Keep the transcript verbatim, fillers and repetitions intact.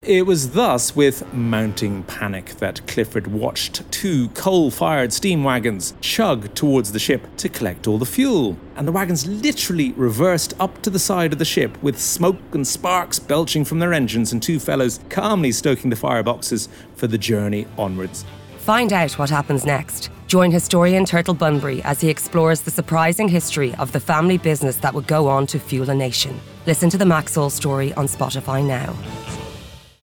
It was thus with mounting panic that Clifford watched two coal-fired steam wagons chug towards the ship to collect all the fuel. And the wagons literally reversed up to the side of the ship with smoke and sparks belching from their engines and two fellows calmly stoking the fireboxes for the journey onwards. Find out what happens next. Join historian Turtle Bunbury as he explores the surprising history of the family business that would go on to fuel a nation. Listen to the Maxwell story on Spotify now.